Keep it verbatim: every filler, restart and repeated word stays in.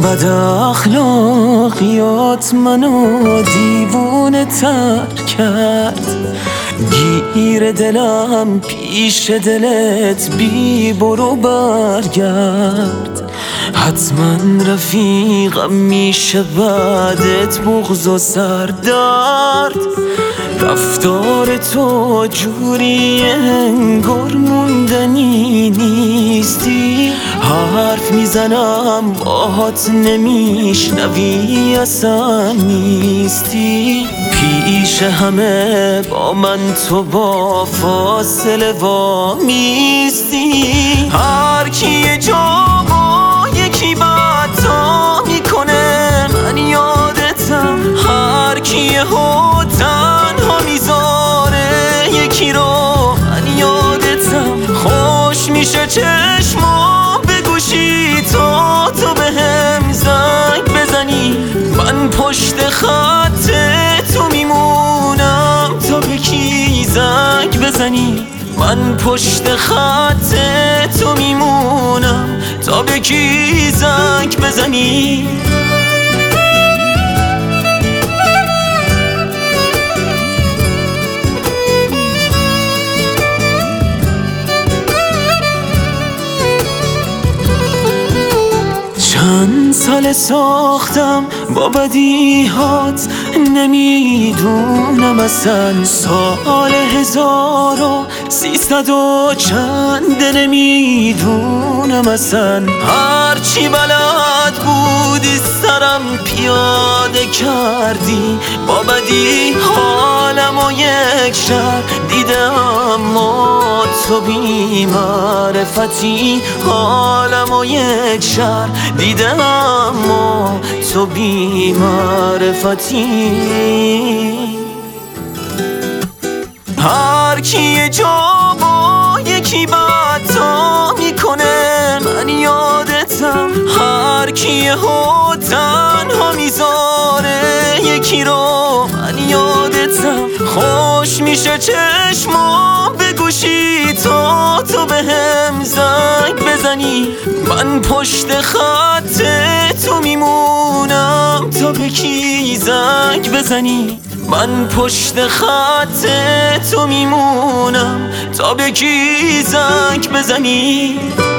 بد اخلاقیات منو دیوونه تر کرد، گیر دلم پیش دلت بی برو برگرد. حتما رفیقم میشه بعدت بغض و سردرد. رفتار تو جوریه انگار موندنی نیستی، حرف میزنم باهات نمیشنوی اصلا نیستی. پیش همه با من تو با فاصله وامیستی. هر کی یه جا با یکی بد تا میکنه من یادتم، هر کی یه ها تنها میذاره یکی رو من یادتم. خوش میشه چشما به گوشی تا تو بهم زنگ بزنی، من پشت خط تو میمونم تا به کی زنگ بزنی. من پشت خط تو میمونم تا به کی زنگ بزنی. چند سال ساختم با بدیهات، نمیدونم اصلا سال هزار و سیصد و چند، نمیدونم اصلا. هرچی بلد بودی سرم پیاده کردی، با بدی حالم و یک شهر دیدم، اما تو بی معرفتی حالم و یک شهر دیدم، اما تو بی معرفتی. هر کی یه جا با یکی بد تا میکنه من یادتم، هر کی یه ها تنها میذاره یکی رو من یادتم. خوش میشه چشما به گوشی تا تو بهم زنگ بزنی، من پشت خط تو میمونم تا به کی زنگ بزنی. من پشت خط تو میمونم تا به کی زنگ بزنی.